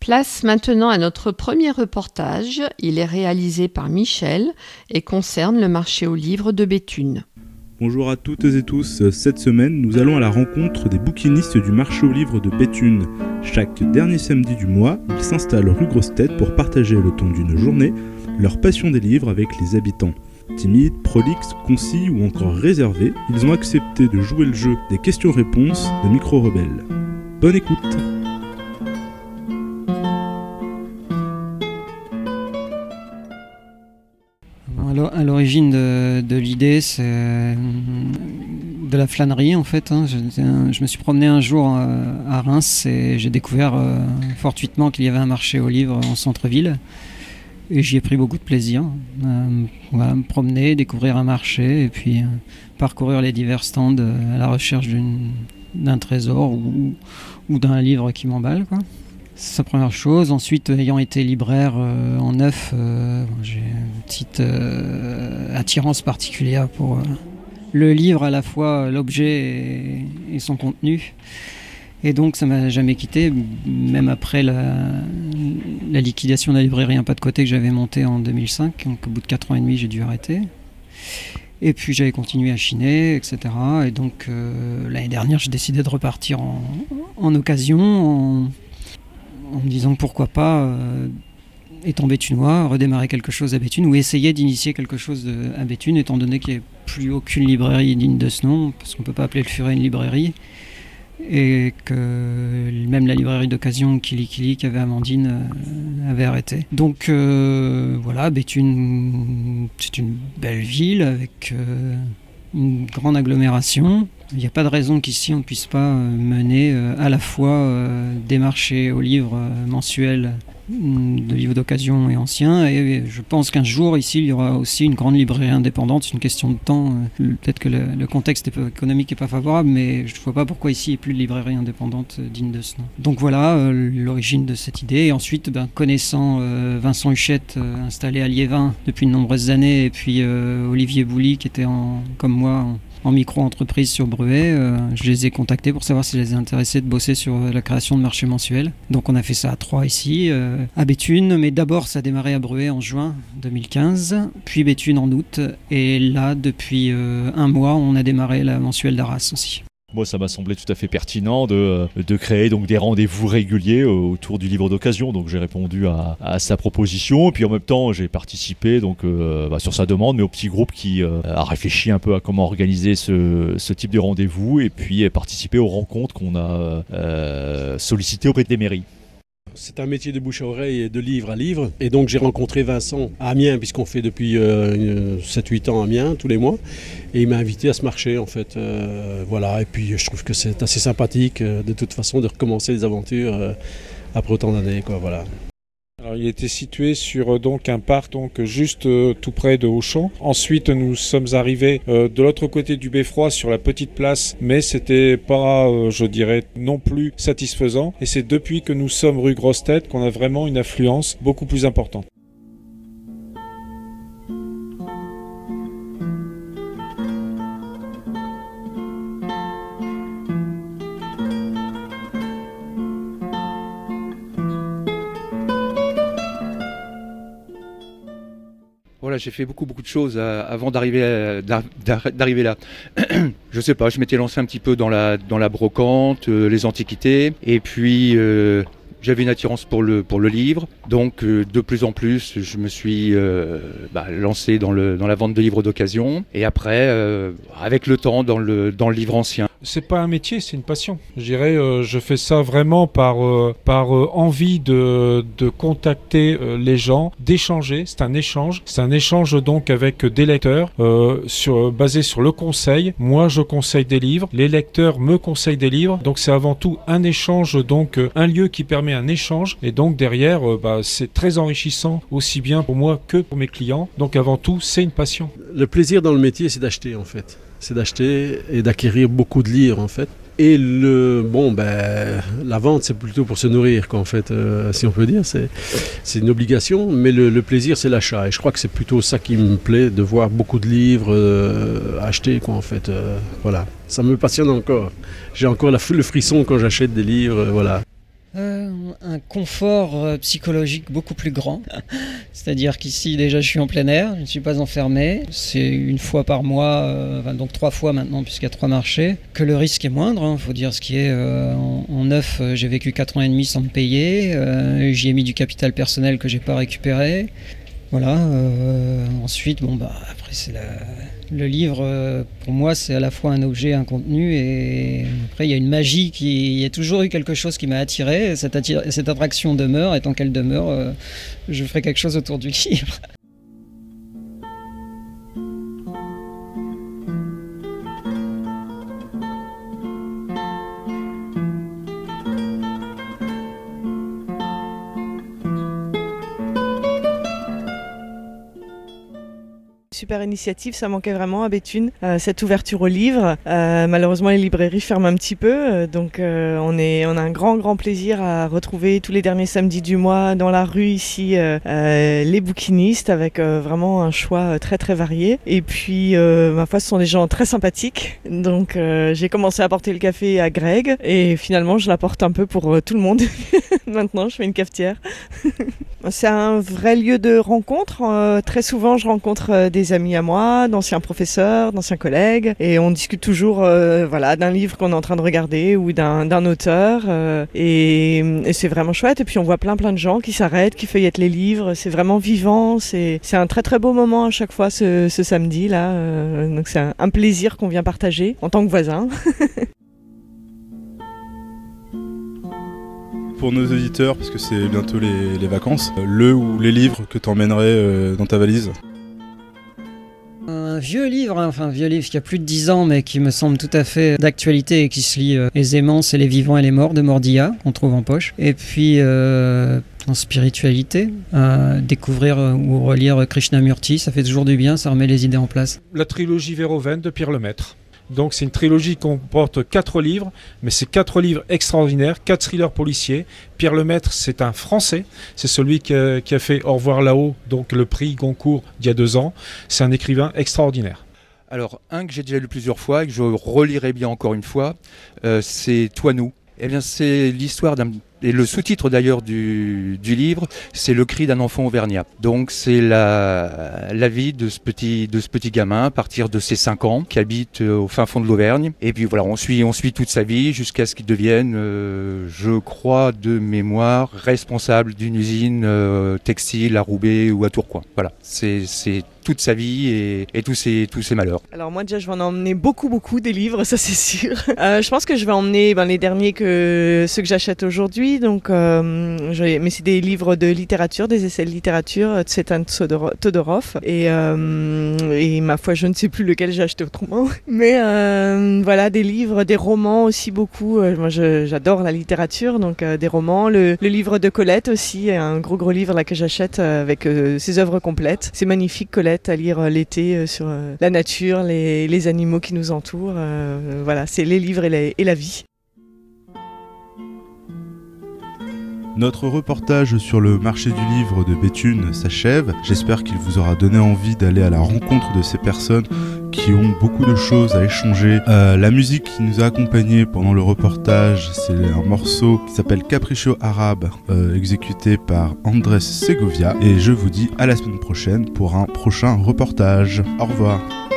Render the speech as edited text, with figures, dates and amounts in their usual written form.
Place maintenant à notre premier reportage. Il est réalisé par Michel et concerne le marché aux livres de Béthune. Bonjour à toutes et tous. Cette semaine, nous allons à la rencontre des bouquinistes du marché aux livres de Béthune. Chaque dernier samedi du mois, ils s'installent rue Grosse-Tête pour partager le temps d'une journée leur passion des livres avec les habitants. Timides, prolixes, concis ou encore réservés, ils ont accepté de jouer le jeu des questions-réponses de Micro-Rebelles. Bonne écoute! À l'origine de l'idée, c'est de la flânerie en fait. Je me suis promené un jour à Reims et j'ai découvert fortuitement qu'il y avait un marché aux livres en centre-ville. Et j'y ai pris beaucoup de plaisir. Me promener, découvrir un marché et puis parcourir les divers stands à la recherche d'un trésor ou d'un livre qui m'emballe, quoi. C'est sa première chose. Ensuite, ayant été libraire en neuf, j'ai une petite attirance particulière pour le livre, à la fois l'objet et son contenu. Et donc ça ne m'a jamais quitté, même après la liquidation de la librairie Un Pas de Côté que j'avais montée en 2005. Donc au bout de 4 ans et demi, j'ai dû arrêter. Et puis j'avais continué à chiner, etc. Et donc l'année dernière, j'ai décidé de repartir en occasion, en me disant pourquoi pas, étant béthunois, redémarrer quelque chose à Béthune ou essayer d'initier quelque chose à Béthune, étant donné qu'il n'y a plus aucune librairie digne de ce nom, parce qu'on ne peut pas appeler le Furet une librairie, et que même la librairie d'occasion Kili qu'avait Amandine avait arrêté. Donc voilà, Béthune, c'est une belle ville avec une grande agglomération. Il n'y a pas de raison qu'ici on ne puisse pas mener à la fois des marchés aux livres mensuels de livres d'occasion et anciens, et je pense qu'un jour ici il y aura aussi une grande librairie indépendante. C'est une question de temps. Peut-être que le contexte économique n'est pas favorable, mais je ne vois pas pourquoi ici il n'y ait plus de librairie indépendante digne de ce nom. Donc voilà l'origine de cette idée. Et ensuite, connaissant Vincent Huchette, installé à Liévin depuis de nombreuses années, et puis Olivier Bouly qui était comme moi en micro-entreprise sur Bruay, je les ai contactés pour savoir si les intéressait de bosser sur la création de marchés mensuels. Donc on a fait ça à 3 ici, à Béthune, mais d'abord ça a démarré à Bruay en juin 2015, puis Béthune en août, et là depuis un mois on a démarré la mensuelle d'Arras aussi. Moi, ça m'a semblé tout à fait pertinent de créer donc des rendez-vous réguliers autour du livre d'occasion. Donc j'ai répondu à sa proposition, et puis en même temps j'ai participé donc sur sa demande, mais au petit groupe qui a réfléchi un peu à comment organiser ce type de rendez-vous, et puis participé aux rencontres qu'on a sollicitées auprès des mairies. C'est un métier de bouche à oreille et de livre à livre. Et donc j'ai rencontré Vincent à Amiens, puisqu'on fait depuis 7-8 ans à Amiens, tous les mois. Et il m'a invité à ce marché, en fait. Voilà. Et puis je trouve que c'est assez sympathique, de toute façon, de recommencer les aventures après autant d'années, quoi. Voilà. Alors, il était situé sur donc un parc juste tout près de Auchan. Ensuite, nous sommes arrivés de l'autre côté du beffroi sur la petite place, mais c'était pas, je dirais, non plus satisfaisant. Et c'est depuis que nous sommes rue Grosse-Tête qu'on a vraiment une affluence beaucoup plus importante. Voilà, j'ai fait beaucoup de choses avant d'arriver là. Je sais pas, je m'étais lancé un petit peu dans la brocante, les antiquités, et puis j'avais une attirance pour le livre. Donc de plus en plus, je me suis lancé dans la vente de livres d'occasion, et après, avec le temps, dans le livre ancien. C'est pas un métier, c'est une passion. Je dirais, je fais ça vraiment par envie de contacter les gens, d'échanger. C'est un échange donc avec des lecteurs basé sur le conseil. Moi, je conseille des livres, les lecteurs me conseillent des livres. Donc c'est avant tout un échange, donc un lieu qui permet un échange. Et donc derrière, c'est très enrichissant aussi bien pour moi que pour mes clients. Donc avant tout, c'est une passion. Le plaisir dans le métier, c'est d'acheter, en fait. C'est d'acheter et d'acquérir beaucoup de livres, en fait. Et la vente, c'est plutôt pour se nourrir, quoi, en fait, si on peut dire. C'est une obligation, mais le plaisir, c'est l'achat. Et je crois que c'est plutôt ça qui me plaît, de voir beaucoup de livres achetés, quoi, en fait. Voilà. Ça me passionne encore. J'ai encore le frisson quand j'achète des livres, voilà. Un confort psychologique beaucoup plus grand. C'est-à-dire qu'ici, déjà, je suis en plein air, je ne suis pas enfermé. C'est une fois par mois, donc 3 fois maintenant, puisqu'il y a 3 marchés, que le risque est moindre. Faut dire ce qui est. En neuf, j'ai vécu 4 ans et demi sans me payer. J'y ai mis du capital personnel que j'ai pas récupéré. Voilà. Ensuite, après, le livre, pour moi, c'est à la fois un objet, un contenu, et après, il y a une magie il y a toujours eu quelque chose qui m'a attiré. Cette attraction demeure, et tant qu'elle demeure, je ferai quelque chose autour du livre. Super initiative, ça manquait vraiment à Béthune, cette ouverture au livre. Malheureusement, les librairies ferment un petit peu, donc on a un grand plaisir à retrouver tous les derniers samedis du mois dans la rue ici les bouquinistes, avec vraiment un choix très varié. Et puis, ma foi, ce sont des gens très sympathiques, donc j'ai commencé à apporter le café à Greg, et finalement, je l'apporte un peu pour tout le monde. Maintenant, je fais une cafetière. C'est un vrai lieu de rencontre. Très souvent, je rencontre des amis à moi, d'anciens professeurs, d'anciens collègues, et on discute toujours d'un livre qu'on est en train de regarder ou d'un auteur, et c'est vraiment chouette. Et puis on voit plein de gens qui s'arrêtent, qui feuillettent les livres. C'est vraiment vivant. C'est un très beau moment à chaque fois ce samedi là. Donc c'est un plaisir qu'on vient partager en tant que voisins. Pour nos auditeurs, parce que c'est bientôt les vacances, le ou les livres que t'emmènerais dans ta valise? Un vieux livre qui a plus de 10 ans, mais qui me semble tout à fait d'actualité et qui se lit aisément, c'est Les Vivants et les Morts de Mordilla, qu'on trouve en poche. Et puis, en spiritualité, découvrir ou relire Krishnamurti, ça fait toujours du bien, ça remet les idées en place. La trilogie Verhoeven de Pierre Lemaitre. Donc c'est une trilogie qui comporte 4 livres, mais c'est 4 livres extraordinaires, 4 thrillers policiers. Pierre Lemaitre, c'est un Français, c'est celui qui a fait Au revoir là-haut, donc le prix Goncourt d'il y a 2 ans. C'est un écrivain extraordinaire. Alors, un que j'ai déjà lu plusieurs fois et que je relirai bien encore une fois, c'est Toi nous. Eh bien, c'est l'histoire et le sous-titre d'ailleurs du livre, c'est Le cri d'un enfant auvergnat. Donc c'est la vie de ce petit gamin à partir de ses 5 ans qui habite au fin fond de l'Auvergne. Et puis voilà, on suit toute sa vie jusqu'à ce qu'il devienne, je crois de mémoire, responsable d'une usine textile à Roubaix ou à Tourcoing. Voilà, c'est toute sa vie et tous ses malheurs. Alors moi déjà je vais en emmener beaucoup des livres, ça c'est sûr. Je pense que je vais emmener les derniers ceux que j'achète aujourd'hui. Donc, mais c'est des livres de littérature, des essais de littérature, Tsvetan Todorov, et ma foi, je ne sais plus lequel j'ai acheté autrement. Mais des livres, des romans aussi beaucoup. Moi, j'adore la littérature, donc des romans. Le livre de Colette aussi, un gros livre là que j'achète avec ses œuvres complètes. C'est magnifique, Colette, à lire l'été sur la nature, les animaux qui nous entourent. C'est les livres et la vie. Notre reportage sur le marché du livre de Béthune s'achève. J'espère qu'il vous aura donné envie d'aller à la rencontre de ces personnes qui ont beaucoup de choses à échanger. La musique qui nous a accompagnés pendant le reportage, c'est un morceau qui s'appelle Capriccio Arabe, exécuté par Andrés Segovia. Et je vous dis à la semaine prochaine pour un prochain reportage. Au revoir.